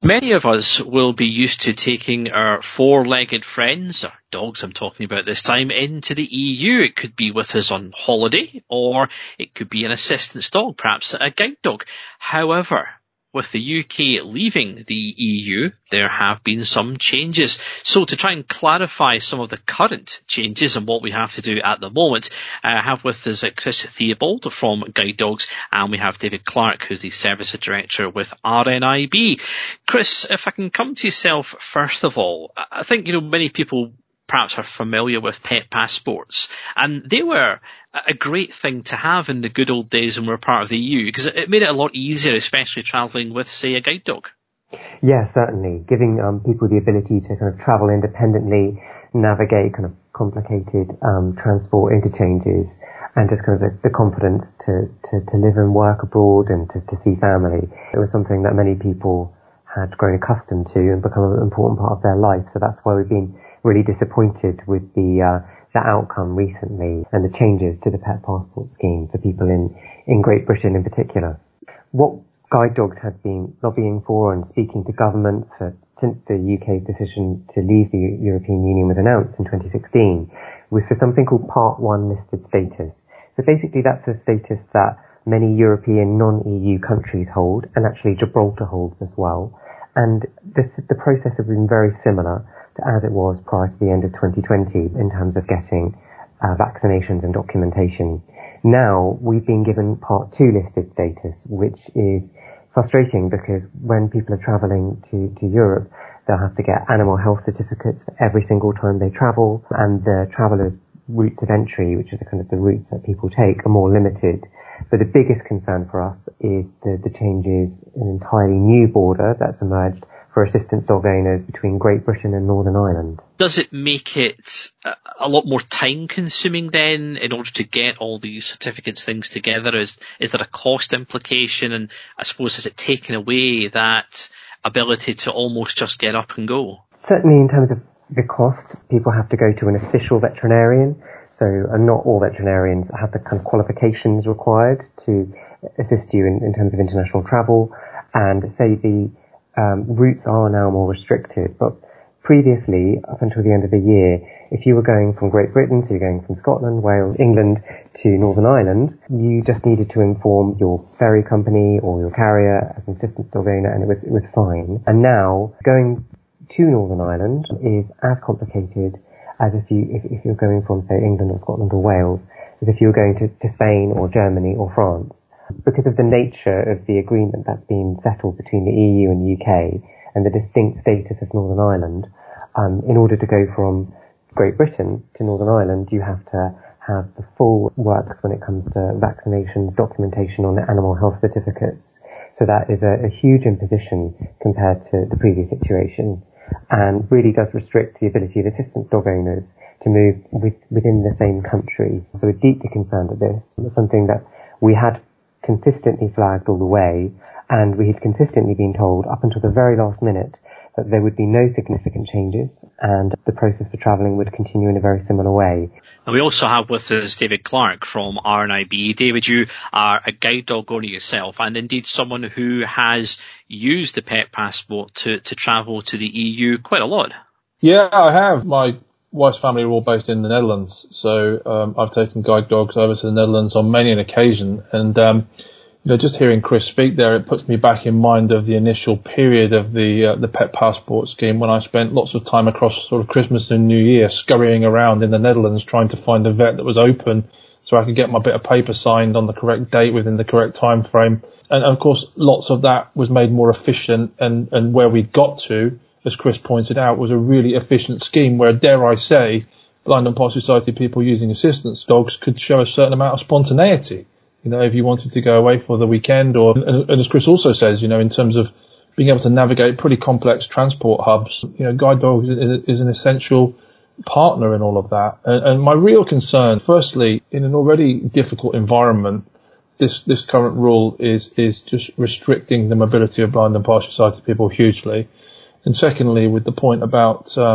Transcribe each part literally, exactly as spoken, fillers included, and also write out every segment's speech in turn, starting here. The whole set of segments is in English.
Many of us will be used to taking our four-legged friends, or dogs I'm talking about this time, into the E U. It could be with us on holiday, or it could be an assistance dog, perhaps a guide dog. However, with the U K leaving the E U, there have been some changes. So to try and clarify some of the current changes and what we have to do at the moment, I have with us Chris Theobald from Guide Dogs, and we have David Clark, who's the Service Director with R N I B. Chris, if I can come to yourself first of all, I think, you know, many people perhaps are familiar with pet passports, and they were a great thing to have in the good old days when we were part of the E U, because it made it a lot easier, especially travelling with, say, a guide dog. Yeah, certainly. Giving um, people the ability to kind of travel independently, navigate kind of complicated um, transport interchanges, and just kind of the, the confidence to, to, to live and work abroad and to, to see family. It was something that many people had grown accustomed to and become an important part of their life. So that's why we've been really disappointed with the uh, the outcome recently and the changes to the pet passport scheme for people in, in Great Britain in particular. What Guide Dogs had been lobbying for and speaking to government for since the U K's decision to leave the European Union was announced in twenty sixteen was for something called Part one listed status. So basically that's a status that many European non-E U countries hold, and actually Gibraltar holds as well. And this the process has been very similar to as it was prior to the end of twenty twenty in terms of getting uh, vaccinations and documentation. Now we've been given Part two listed status, which is frustrating because when people are travelling to, to Europe, they'll have to get animal health certificates for every single time they travel, and the travellers' routes of entry, which are the kind of the routes that people take, are more limited. But the biggest concern for us is the, the changes in an entirely new border that's emerged for assistance dog owners between Great Britain and Northern Ireland. Does it make it a lot more time consuming then in order to get all these certificates, things together? Is, is there a cost implication? And I suppose has it taken away that ability to almost just get up and go? Certainly in terms of the cost, people have to go to an official veterinarian. So uh, not all veterinarians have the kind of qualifications required to assist you in, in terms of international travel. And say the um, routes are now more restricted, but previously, up until the end of the year, if you were going from Great Britain, so you're going from Scotland, Wales, England to Northern Ireland, you just needed to inform your ferry company or your carrier as an assistance dog owner, and it was it was fine. And now going to Northern Ireland is as complicated as if you if, if you're going from, say, England or Scotland or Wales, as if you were going to, to Spain or Germany or France. Because of the nature of the agreement that's been settled between the E U and the U K and the distinct status of Northern Ireland, um, in order to go from Great Britain to Northern Ireland, you have to have the full works when it comes to vaccinations, documentation on the animal health certificates. So that is a, a huge imposition compared to the previous situation, and really does restrict the ability of assistance dog owners to move with, within the same country. So we're deeply concerned at this. It's something that we had consistently flagged all the way, and we had consistently been told up until the very last minute that there would be no significant changes and the process for travelling would continue in a very similar way. And we also have with us David Clark from R N I B. David, you are a guide dog owner yourself, and indeed someone who has used the pet passport to, to travel to the E U quite a lot. Yeah, I have. My wife's family are all based in the Netherlands, so um, I've taken guide dogs over to the Netherlands on many an occasion. And um, you know, just hearing Chris speak there, it puts me back in mind of the initial period of the uh, the pet passport scheme, when I spent lots of time across sort of Christmas and New Year scurrying around in the Netherlands trying to find a vet that was open so I could get my bit of paper signed on the correct date within the correct time frame. And of course, lots of that was made more efficient, and, and where we got to, as Chris pointed out, was a really efficient scheme where, dare I say, Blind and Partial Sighted people using assistance dogs could show a certain amount of spontaneity. You know, if you wanted to go away for the weekend, or, and, and as Chris also says, you know, in terms of being able to navigate pretty complex transport hubs, you know, guide dogs is, is an essential partner in all of that. And, and my real concern, firstly, in an already difficult environment, this, this current rule is, is just restricting the mobility of blind and partial sighted people hugely. And secondly, with the point about, um,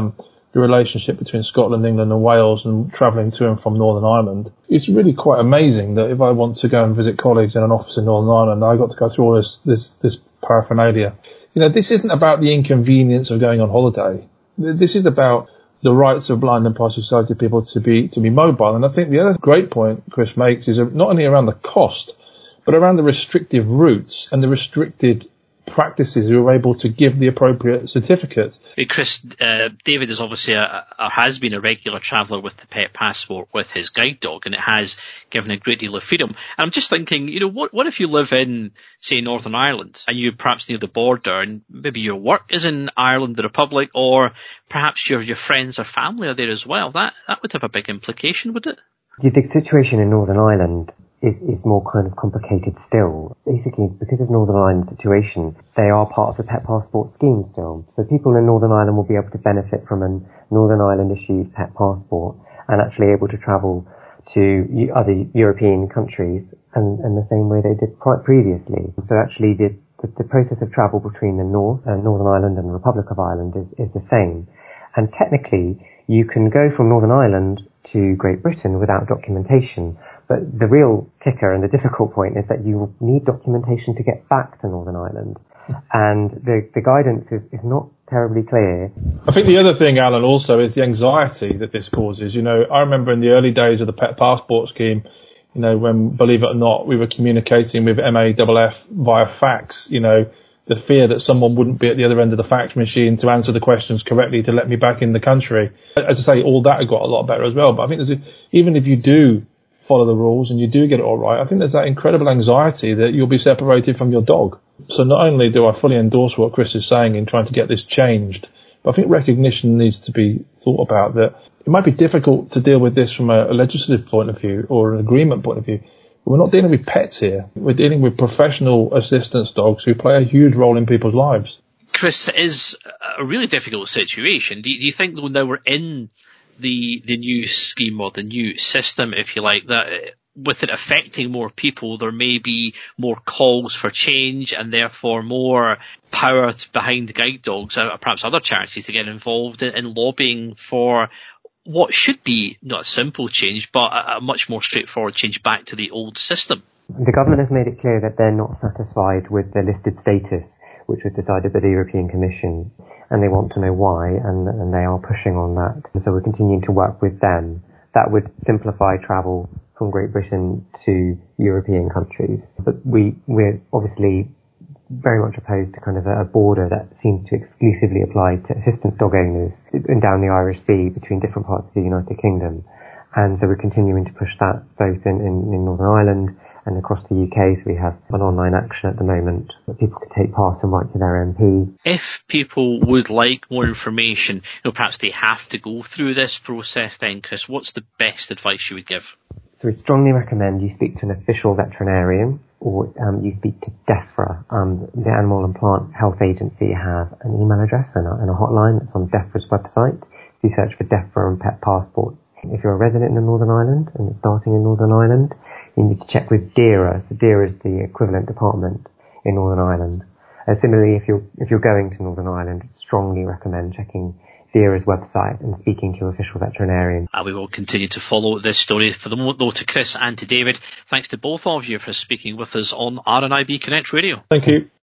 the relationship between Scotland, England and Wales and travelling to and from Northern Ireland. It's really quite amazing that if I want to go and visit colleagues in an office in Northern Ireland, I got to go through all this, this, this paraphernalia. You know, this isn't about the inconvenience of going on holiday. This is about the rights of blind and partially sighted people to be, to be mobile. And I think the other great point Chris makes is not only around the cost, but around the restrictive routes and the restricted practices who are able to give the appropriate certificates. Hey Chris, uh, David is obviously a, a, has been a regular traveller with the pet passport with his guide dog, and it has given a great deal of freedom. And I'm just thinking, you know, what what if you live in, say, Northern Ireland, and you're perhaps near the border, and maybe your work is in Ireland, the Republic, or perhaps your your friends or family are there as well? That that would have a big implication, would it? The situation in Northern Ireland is, is more kind of complicated still. Basically, because of Northern Ireland's situation, they are part of the pet passport scheme still. So people in Northern Ireland will be able to benefit from a Northern Ireland issued pet passport and actually able to travel to other European countries and, and the same way they did quite previously. So actually the, the, the process of travel between the North, uh, Northern Ireland and the Republic of Ireland is, is the same. And technically, you can go from Northern Ireland to Great Britain without documentation. But the real kicker and the difficult point is that you need documentation to get back to Northern Ireland. And the, the guidance is, is not terribly clear. I think the other thing, Alan, also is the anxiety that this causes. You know, I remember in the early days of the pet passport scheme, you know, when, believe it or not, we were communicating with M A F F via fax, you know, the fear that someone wouldn't be at the other end of the fax machine to answer the questions correctly to let me back in the country. As I say, all that got a lot better as well. But I think there's a, even if you do follow the rules and you do get it all right, I think there's that incredible anxiety that you'll be separated from your dog. So not only do I fully endorse what Chris is saying in trying to get this changed, but I think recognition needs to be thought about that it might be difficult to deal with this from a, a legislative point of view or an agreement point of view. But we're not dealing with pets here. We're dealing with professional assistance dogs who play a huge role in people's lives. Chris, it is a really difficult situation. Do you, do you think, though, now we're in the the new scheme or the new system, if you like, that with it affecting more people, there may be more calls for change and therefore more power behind guide dogs or perhaps other charities to get involved in, in lobbying for what should be not a simple change, but a, a much more straightforward change back to the old system? The government has made it clear that they're not satisfied with the listed status, which was decided by the European Commission, and they want to know why, and, and they are pushing on that. And so we're continuing to work with them. That would simplify travel from Great Britain to European countries. But we, we're obviously very much opposed to kind of a border that seems to exclusively apply to assistance dog owners and down the Irish Sea between different parts of the United Kingdom. And so we're continuing to push that both in, in, in Northern Ireland and across the U K. So we have an online action at the moment that people can take part and write to their M P. If people would like more information, you know, perhaps they have to go through this process then, Chris, what's the best advice you would give? So we strongly recommend you speak to an official veterinarian or um, you speak to DEFRA. Um, the Animal and Plant Health Agency have an email address and a, and a hotline that's on DEFRA's website. If you search for DEFRA and pet passports. If you're a resident in Northern Ireland and it's starting in Northern Ireland, you need to check with DERA. So DERA is the equivalent department in Northern Ireland. Uh, similarly, if you're if you're going to Northern Ireland, strongly recommend checking DERA's website and speaking to your official veterinarian. Uh, we will continue to follow this story. For the moment, though, to Chris and to David, thanks to both of you for speaking with us on R N I B Connect Radio. Thank you.